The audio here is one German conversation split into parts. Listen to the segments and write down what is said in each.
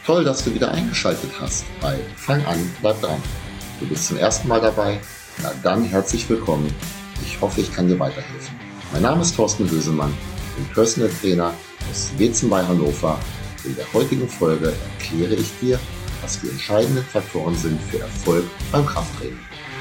Toll, dass du wieder eingeschaltet hast bei Fang an, bleib dran. Du bist zum ersten Mal dabei? Na dann herzlich willkommen. Ich hoffe, ich kann dir weiterhelfen. Mein Name ist Thorsten Hösemann, ich bin Personal Trainer aus Wetzen bei Hannover. In der heutigen Folge erkläre ich dir, was die entscheidenden Faktoren sind für Erfolg beim Krafttraining.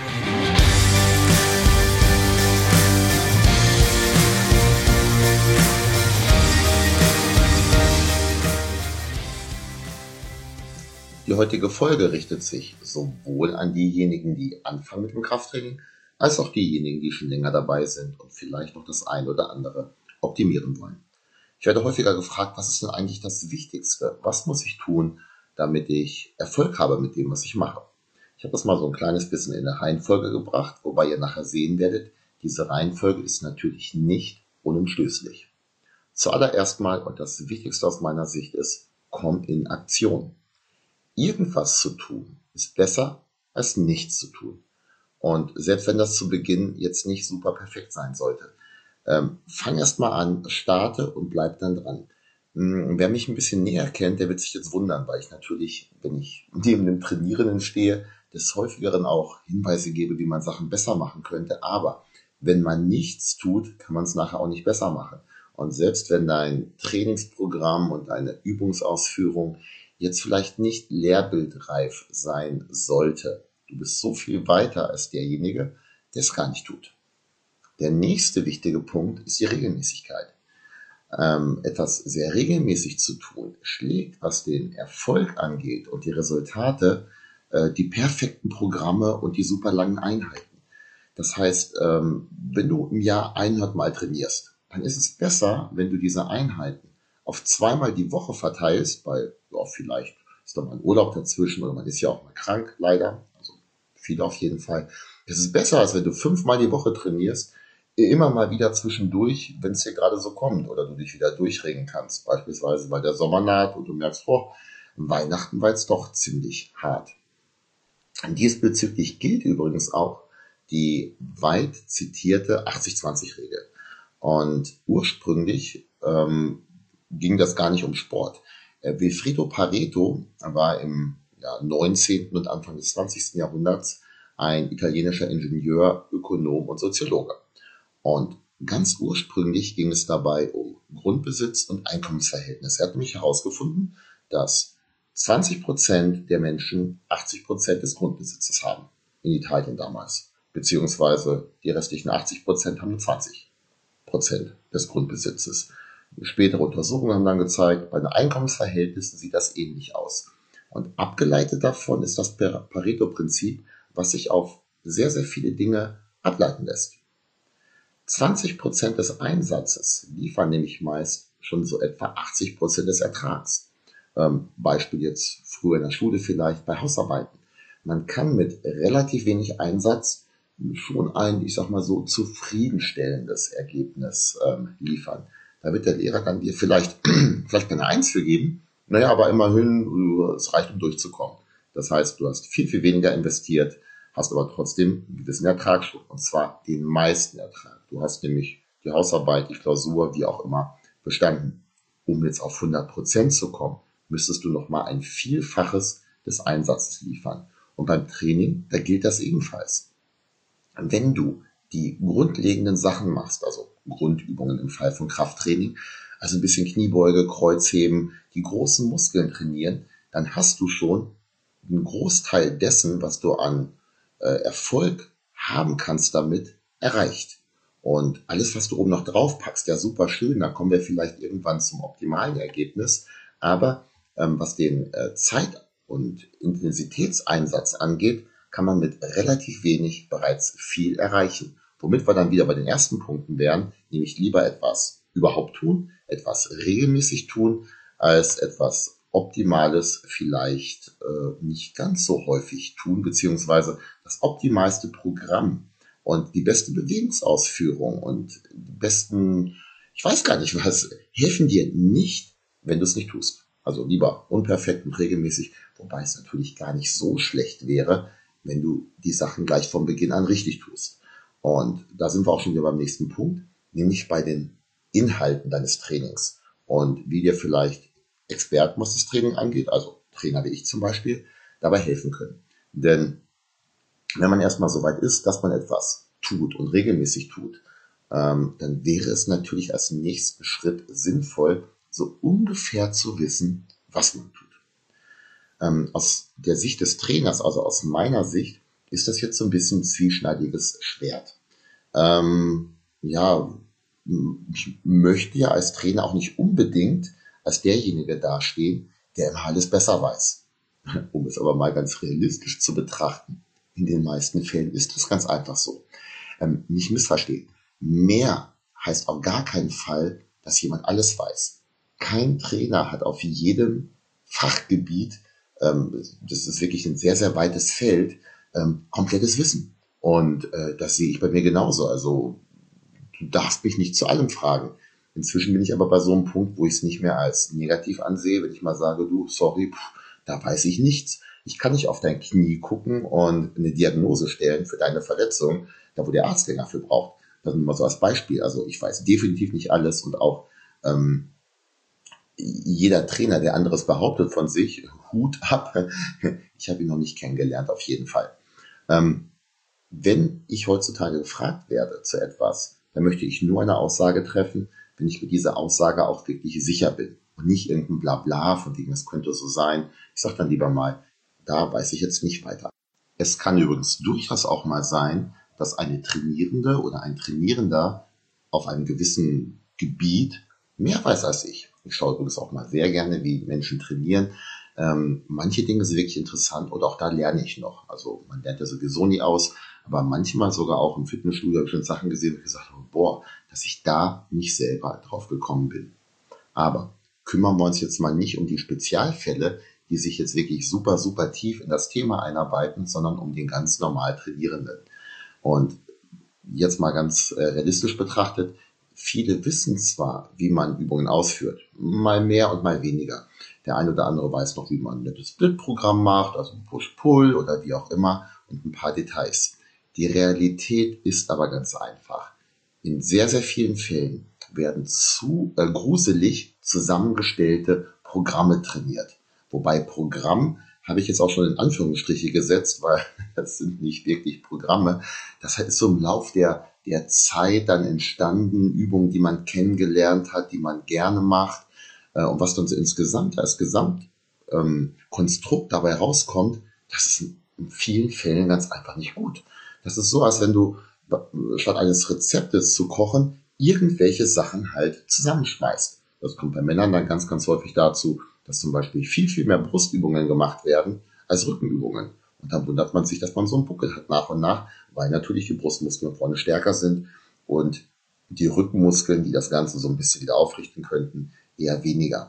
Die heutige Folge richtet sich sowohl an diejenigen, die anfangen mit dem Krafttraining, als auch diejenigen, die schon länger dabei sind und vielleicht noch das eine oder andere optimieren wollen. Ich werde häufiger gefragt, was ist denn eigentlich das Wichtigste? Was muss ich tun, damit ich Erfolg habe mit dem, was ich mache? Ich habe das mal so ein kleines bisschen in eine Reihenfolge gebracht, wobei ihr nachher sehen werdet, diese Reihenfolge ist natürlich nicht unumstößlich. Zuallererst mal, und das Wichtigste aus meiner Sicht ist, komm in Aktion. Irgendwas zu tun ist besser als nichts zu tun. Und selbst wenn das zu Beginn jetzt nicht super perfekt sein sollte, fang erst mal an, starte und bleib dann dran. Wer mich ein bisschen näher kennt, der wird sich jetzt wundern, weil ich natürlich, wenn ich neben dem Trainierenden stehe, des Häufigeren auch Hinweise gebe, wie man Sachen besser machen könnte. Aber wenn man nichts tut, kann man es nachher auch nicht besser machen. Und selbst wenn dein Trainingsprogramm und deine Übungsausführung jetzt vielleicht nicht lehrbildreif sein sollte, du bist so viel weiter als derjenige, der es gar nicht tut. Der nächste wichtige Punkt ist die Regelmäßigkeit. Etwas sehr regelmäßig zu tun, schlägt, was den Erfolg angeht und die Resultate, die perfekten Programme und die super langen Einheiten. Das heißt, wenn du im Jahr 100 Mal trainierst, dann ist es besser, wenn du diese Einheiten auf zweimal die Woche verteilst, weil ja, vielleicht ist da mal ein Urlaub dazwischen oder man ist ja auch mal krank, leider, also viele auf jeden Fall. Das ist besser, als wenn du 5-mal die Woche trainierst, immer mal wieder zwischendurch, wenn es dir gerade so kommt oder du dich wieder durchregen kannst, beispielsweise weil der Sommer naht und du merkst, Weihnachten war jetzt doch ziemlich hart. Diesbezüglich gilt übrigens auch die weit zitierte 80-20-Regel. Und ursprünglich ging das gar nicht um Sport. Vilfredo Pareto war im 19. und Anfang des 20. Jahrhunderts ein italienischer Ingenieur, Ökonom und Soziologe. Und ganz ursprünglich ging es dabei um Grundbesitz und Einkommensverhältnis. Er hat nämlich herausgefunden, dass 20% der Menschen 80% des Grundbesitzes haben. In Italien damals. Beziehungsweise die restlichen 80% haben nur 20% des Grundbesitzes. Spätere Untersuchungen haben dann gezeigt, bei den Einkommensverhältnissen sieht das ähnlich aus. Und abgeleitet davon ist das Pareto-Prinzip, was sich auf sehr, sehr viele Dinge ableiten lässt. 20% des Einsatzes liefern nämlich meist schon so etwa 80% des Ertrags. Beispiel jetzt früher in der Schule vielleicht bei Hausarbeiten. Man kann mit relativ wenig Einsatz schon ein, ich sag mal so, zufriedenstellendes Ergebnis liefern. Da wird der Lehrer dann dir vielleicht eine 1 für geben, aber immerhin, es reicht, um durchzukommen. Das heißt, du hast viel, viel weniger investiert, hast aber trotzdem einen gewissen Ertrag schon, und zwar den meisten Ertrag. Du hast nämlich die Hausarbeit, die Klausur, wie auch immer, bestanden. Um jetzt auf 100% zu kommen, müsstest du nochmal ein Vielfaches des Einsatzes liefern. Und beim Training, da gilt das ebenfalls. Wenn du die grundlegenden Sachen machst, also Grundübungen im Fall von Krafttraining, also ein bisschen Kniebeuge, Kreuzheben, die großen Muskeln trainieren, dann hast du schon einen Großteil dessen, was du an Erfolg haben kannst damit, erreicht. Und alles, was du oben noch drauf packst, ja super schön, da kommen wir vielleicht irgendwann zum optimalen Ergebnis, aber was den Zeit- und Intensitätseinsatz angeht, kann man mit relativ wenig bereits viel erreichen. Womit wir dann wieder bei den ersten Punkten wären, nämlich lieber etwas überhaupt tun, etwas regelmäßig tun, als etwas Optimales vielleicht nicht ganz so häufig tun, beziehungsweise das optimalste Programm und die beste Bewegungsausführung und die besten, ich weiß gar nicht was, helfen dir nicht, wenn du es nicht tust. Also lieber unperfekt und regelmäßig, wobei es natürlich gar nicht so schlecht wäre, wenn du die Sachen gleich von Beginn an richtig tust. Und da sind wir auch schon wieder beim nächsten Punkt, nämlich bei den Inhalten deines Trainings und wie dir vielleicht Experten, was das Training angeht, also Trainer wie ich zum Beispiel, dabei helfen können. Denn wenn man erstmal so weit ist, dass man etwas tut und regelmäßig tut, dann wäre es natürlich als nächsten Schritt sinnvoll, so ungefähr zu wissen, was man tut. Aus der Sicht des Trainers, also aus meiner Sicht, ist das jetzt so ein bisschen ein zwieschneidiges Schwert. Ja, ich möchte ja als Trainer auch nicht unbedingt als derjenige dastehen, der immer alles besser weiß. Um es aber mal ganz realistisch zu betrachten, in den meisten Fällen ist es ganz einfach so. Nicht missverstehen. Mehr heißt auf gar keinen Fall, dass jemand alles weiß. Kein Trainer hat auf jedem Fachgebiet, das ist wirklich ein sehr, sehr weites Feld, komplettes Wissen. Und das sehe ich bei mir genauso. Also du darfst mich nicht zu allem fragen. Inzwischen bin ich aber bei so einem Punkt, wo ich es nicht mehr als negativ ansehe, wenn ich mal sage, du, sorry, da weiß ich nichts. Ich kann nicht auf dein Knie gucken und eine Diagnose stellen für deine Verletzung, da wo der Arzt länger für braucht. Das nur mal so als Beispiel. Also ich weiß definitiv nicht alles und auch jeder Trainer, der anderes behauptet von sich, Hut ab. Ich habe ihn noch nicht kennengelernt, auf jeden Fall. Wenn ich heutzutage gefragt werde zu etwas, dann möchte ich nur eine Aussage treffen, wenn ich mit dieser Aussage auch wirklich sicher bin. Und nicht irgendein Blabla, von wegen, es könnte so sein. Ich sage dann lieber mal, da weiß ich jetzt nicht weiter. Es kann übrigens durchaus auch mal sein, dass eine Trainierende oder ein Trainierender auf einem gewissen Gebiet mehr weiß als ich. Ich schaue übrigens auch mal sehr gerne, wie Menschen trainieren. Manche Dinge sind wirklich interessant und auch da lerne ich noch. Also man lernt ja sowieso nie aus, aber manchmal sogar auch im Fitnessstudio habe ich schon Sachen gesehen und gesagt habe, boah, dass ich da nicht selber drauf gekommen bin. Aber kümmern wir uns jetzt mal nicht um die Spezialfälle, die sich jetzt wirklich super, super tief in das Thema einarbeiten, sondern um den ganz normal Trainierenden. Und jetzt mal ganz realistisch betrachtet, viele wissen zwar, wie man Übungen ausführt, mal mehr und mal weniger. Der eine oder andere weiß noch, wie man ein nettes Split-Programm macht, also Push-Pull oder wie auch immer und ein paar Details. Die Realität ist aber ganz einfach. In sehr, sehr vielen Fällen werden zu gruselig zusammengestellte Programme trainiert. Wobei Programm habe ich jetzt auch schon in Anführungsstriche gesetzt, weil das sind nicht wirklich Programme. Das ist so im Lauf der Zeit dann entstanden, Übungen, die man kennengelernt hat, die man gerne macht. Und was dann so insgesamt als Gesamtkonstrukt dabei rauskommt, das ist in vielen Fällen ganz einfach nicht gut. Das ist so, als wenn du statt eines Rezeptes zu kochen, irgendwelche Sachen halt zusammenschmeißt. Das kommt bei Männern dann ganz, ganz häufig dazu, dass zum Beispiel viel, viel mehr Brustübungen gemacht werden als Rückenübungen. Und dann wundert man sich, dass man so einen Buckel hat nach und nach, weil natürlich die Brustmuskeln vorne stärker sind und die Rückenmuskeln, die das Ganze so ein bisschen wieder aufrichten könnten, eher weniger.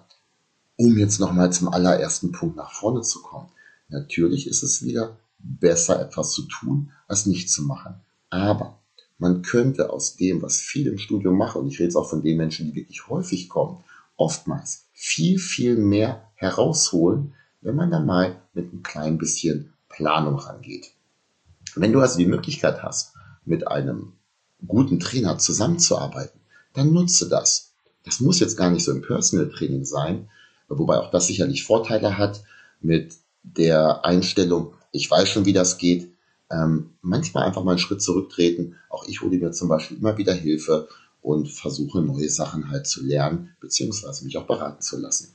Um jetzt nochmal zum allerersten Punkt nach vorne zu kommen. Natürlich ist es wieder besser, etwas zu tun, als nicht zu machen. Aber man könnte aus dem, was viele im Studium machen, und ich rede jetzt auch von den Menschen, die wirklich häufig kommen, oftmals viel, viel mehr herausholen, wenn man da mal mit ein klein bisschen Planung rangeht. Wenn du also die Möglichkeit hast, mit einem guten Trainer zusammenzuarbeiten, dann nutze das. Das muss jetzt gar nicht so im Personal Training sein, wobei auch das sicherlich Vorteile hat mit der Einstellung, ich weiß schon, wie das geht. Manchmal einfach mal einen Schritt zurücktreten. Auch ich hole mir zum Beispiel immer wieder Hilfe und versuche neue Sachen halt zu lernen, beziehungsweise mich auch beraten zu lassen.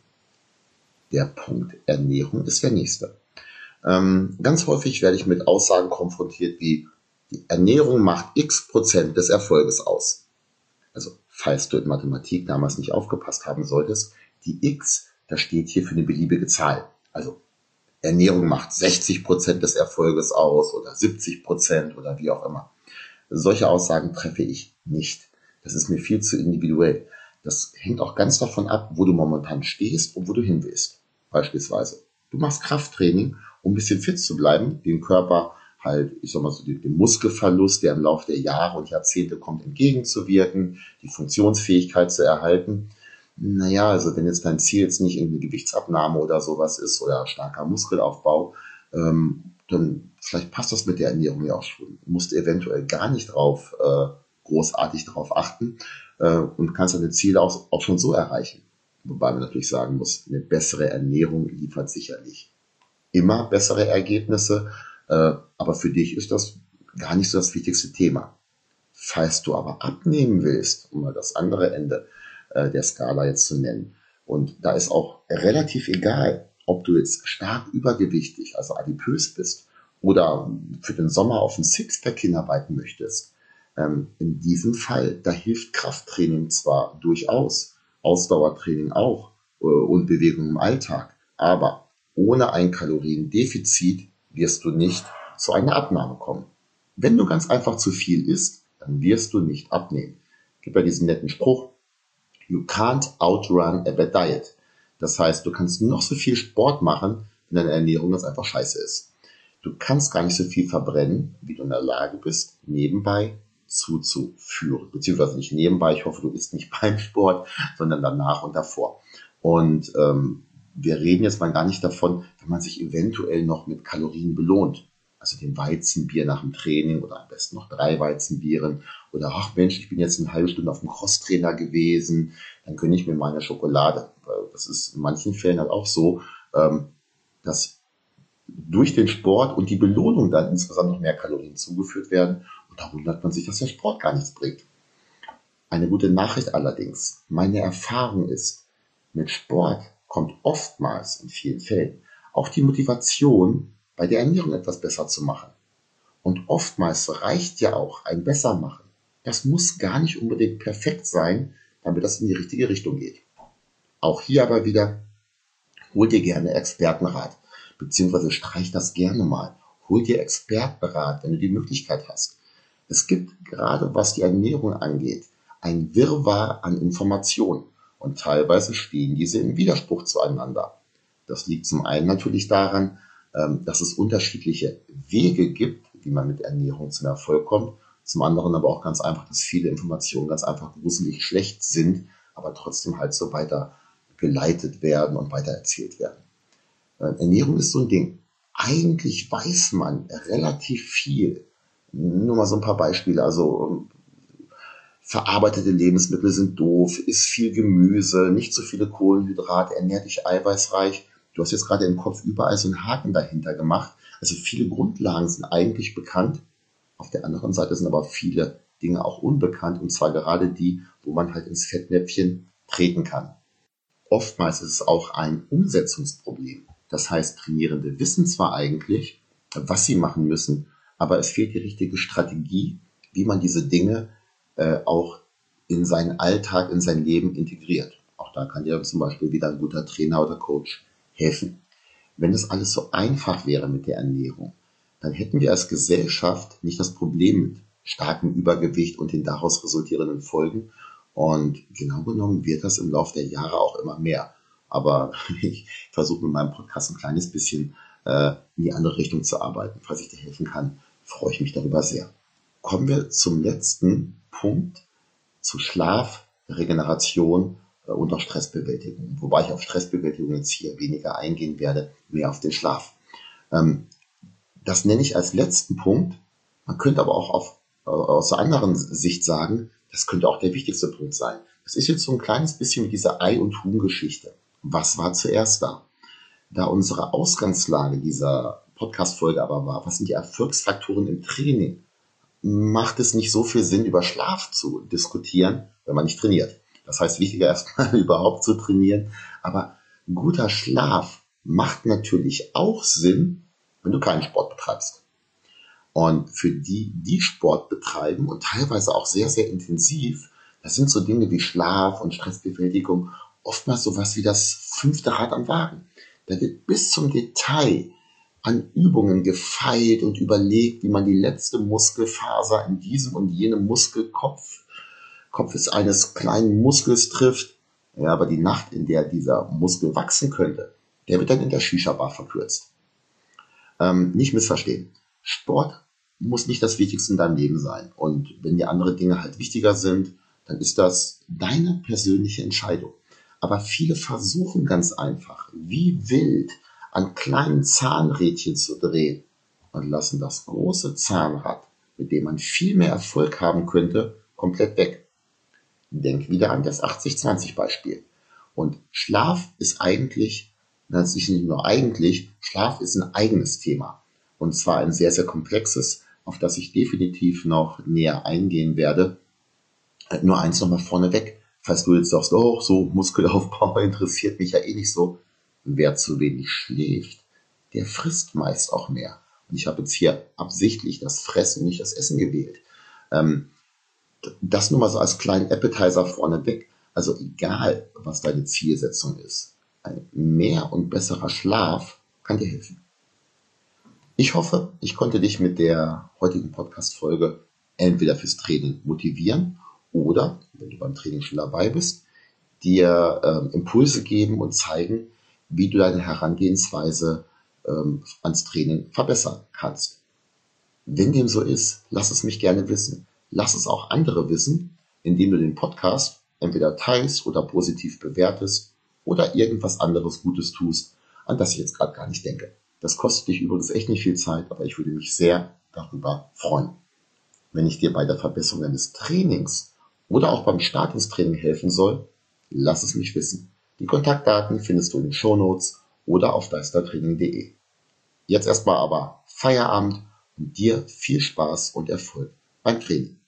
Der Punkt Ernährung ist der nächste. Ganz häufig werde ich mit Aussagen konfrontiert wie, die Ernährung macht x% des Erfolges aus. Also, falls du in Mathematik damals nicht aufgepasst haben solltest, die x, das steht hier für eine beliebige Zahl. Also, Ernährung macht 60% des Erfolges aus oder 70% oder wie auch immer. Solche Aussagen treffe ich nicht. Das ist mir viel zu individuell. Das hängt auch ganz davon ab, wo du momentan stehst und wo du hin willst. Beispielsweise, du machst Krafttraining, um ein bisschen fit zu bleiben, den Körper halt, ich sag mal so, den Muskelverlust, der im Laufe der Jahre und Jahrzehnte kommt, entgegenzuwirken, die Funktionsfähigkeit zu erhalten. Naja, also wenn jetzt dein Ziel jetzt nicht irgendeine Gewichtsabnahme oder sowas ist oder starker Muskelaufbau, dann vielleicht passt das mit der Ernährung ja auch schon. Du musst eventuell gar nicht großartig drauf achten und kannst deine Ziele auch schon so erreichen. Wobei man natürlich sagen muss, eine bessere Ernährung liefert sicherlich immer bessere Ergebnisse, aber für dich ist das gar nicht so das wichtigste Thema. Falls du aber abnehmen willst, um mal das andere Ende der Skala jetzt zu nennen, und da ist auch relativ egal, ob du jetzt stark übergewichtig, also adipös bist, oder für den Sommer auf ein Sixpack hinarbeiten möchtest, in diesem Fall, da hilft Krafttraining zwar durchaus, Ausdauertraining auch und Bewegung im Alltag, aber ohne ein Kaloriendefizit wirst du nicht zu einer Abnahme kommen. Wenn du ganz einfach zu viel isst, dann wirst du nicht abnehmen. Es gibt ja diesen netten Spruch, you can't outrun a bad diet. Das heißt, du kannst noch so viel Sport machen, wenn deine Ernährung ganz einfach scheiße ist. Du kannst gar nicht so viel verbrennen, wie du in der Lage bist, nebenbei zuzuführen. Beziehungsweise nicht nebenbei, ich hoffe, du isst nicht beim Sport, sondern danach und davor. Und wir reden jetzt mal gar nicht davon, wenn man sich eventuell noch mit Kalorien belohnt. Also dem Weizenbier nach dem Training oder am besten noch 3 Weizenbieren. Oder, ach Mensch, ich bin jetzt eine halbe Stunde auf dem Crosstrainer gewesen, dann gönne ich mir meine Schokolade. Das ist in manchen Fällen halt auch so, dass durch den Sport und die Belohnung dann insgesamt noch mehr Kalorien zugeführt werden. Und da wundert man sich, dass der Sport gar nichts bringt. Eine gute Nachricht allerdings, meine Erfahrung ist, mit Sport kommt oftmals in vielen Fällen auch die Motivation, bei der Ernährung etwas besser zu machen. Und oftmals reicht ja auch ein Bessermachen. Das muss gar nicht unbedingt perfekt sein, damit das in die richtige Richtung geht. Auch hier aber wieder, hol dir gerne Expertenrat, beziehungsweise streich das gerne mal. Hol dir Expertenrat, wenn du die Möglichkeit hast. Es gibt gerade, was die Ernährung angeht, ein Wirrwarr an Informationen und teilweise stehen diese im Widerspruch zueinander. Das liegt zum einen natürlich daran, dass es unterschiedliche Wege gibt, wie man mit Ernährung zum Erfolg kommt. Zum anderen aber auch ganz einfach, dass viele Informationen ganz einfach gruselig schlecht sind, aber trotzdem halt so weiter geleitet werden und weiter erzählt werden. Ernährung ist so ein Ding. Eigentlich weiß man relativ viel. Nur mal so ein paar Beispiele. Also verarbeitete Lebensmittel sind doof, isst viel Gemüse, nicht so viele Kohlenhydrate, ernähr dich eiweißreich. Du hast jetzt gerade im Kopf überall so einen Haken dahinter gemacht. Also viele Grundlagen sind eigentlich bekannt. Auf der anderen Seite sind aber viele Dinge auch unbekannt. Und zwar gerade die, wo man halt ins Fettnäpfchen treten kann. Oftmals ist es auch ein Umsetzungsproblem. Das heißt, Trainierende wissen zwar eigentlich, was sie machen müssen, aber es fehlt die richtige Strategie, wie man diese Dinge auch in seinen Alltag, in sein Leben integriert. Auch da kann dir zum Beispiel wieder ein guter Trainer oder Coach helfen. Wenn das alles so einfach wäre mit der Ernährung, dann hätten wir als Gesellschaft nicht das Problem mit starkem Übergewicht und den daraus resultierenden Folgen. Und genau genommen wird das im Laufe der Jahre auch immer mehr. Aber ich versuche mit meinem Podcast ein kleines bisschen in die andere Richtung zu arbeiten. Falls ich dir helfen kann, freue ich mich darüber sehr. Kommen wir zum letzten Punkt, zu Schlaf, Regeneration und auch Stressbewältigung. Wobei ich auf Stressbewältigung jetzt hier weniger eingehen werde, mehr auf den Schlaf. Das nenne ich als letzten Punkt. Man könnte aber auch aus einer anderen Sicht sagen, das könnte auch der wichtigste Punkt sein. Das ist jetzt so ein kleines bisschen wie diese Ei- und Huhn-Geschichte. Was war zuerst da? Da unsere Ausgangslage dieser Podcast-Folge aber war, was sind die Erfolgsfaktoren im Training, macht es nicht so viel Sinn, über Schlaf zu diskutieren, wenn man nicht trainiert. Das heißt, wichtiger erstmal überhaupt zu trainieren. Aber guter Schlaf macht natürlich auch Sinn, wenn du keinen Sport betreibst. Und für die, die Sport betreiben und teilweise auch sehr, sehr intensiv, das sind so Dinge wie Schlaf und Stressbewältigung oftmals sowas wie das 5. Rad am Wagen. Da wird bis zum Detail an Übungen gefeilt und überlegt, wie man die letzte Muskelfaser in diesem und jenem Muskelkopf eines kleinen Muskels trifft. Ja, aber die Nacht, in der dieser Muskel wachsen könnte, der wird dann in der Shisha-Bar verkürzt. Nicht missverstehen. Sport muss nicht das Wichtigste in deinem Leben sein. Und wenn dir andere Dinge halt wichtiger sind, dann ist das deine persönliche Entscheidung. Aber viele versuchen ganz einfach, wie wild, an kleinen Zahnrädchen zu drehen und lassen das große Zahnrad, mit dem man viel mehr Erfolg haben könnte, komplett weg. Denk wieder an das 80-20-Beispiel. Und Schlaf ist eigentlich, das ist nicht nur eigentlich, Schlaf ist ein eigenes Thema. Und zwar ein sehr, sehr komplexes, auf das ich definitiv noch näher eingehen werde. Nur eins nochmal vorneweg, falls du jetzt sagst, oh, so Muskelaufbau interessiert mich ja eh nicht so. Wer zu wenig schläft, der frisst meist auch mehr. Und ich habe jetzt hier absichtlich das Fressen, nicht das Essen gewählt. Das nur mal so als kleinen Appetizer vorneweg. Also egal, was deine Zielsetzung ist, ein mehr und besserer Schlaf kann dir helfen. Ich hoffe, ich konnte dich mit der heutigen Podcast-Folge entweder fürs Training motivieren oder, wenn du beim Training schon dabei bist, dir Impulse geben und zeigen, wie du deine Herangehensweise ans Training verbessern kannst. Wenn dem so ist, lass es mich gerne wissen. Lass es auch andere wissen, indem du den Podcast entweder teilst oder positiv bewertest oder irgendwas anderes Gutes tust, an das ich jetzt gerade gar nicht denke. Das kostet dich übrigens echt nicht viel Zeit, aber ich würde mich sehr darüber freuen. Wenn ich dir bei der Verbesserung deines Trainings oder auch beim Start ins Training helfen soll, lass es mich wissen. Die Kontaktdaten findest du in den Shownotes oder auf deistertraining.de. Jetzt erstmal aber Feierabend und dir viel Spaß und Erfolg beim Training.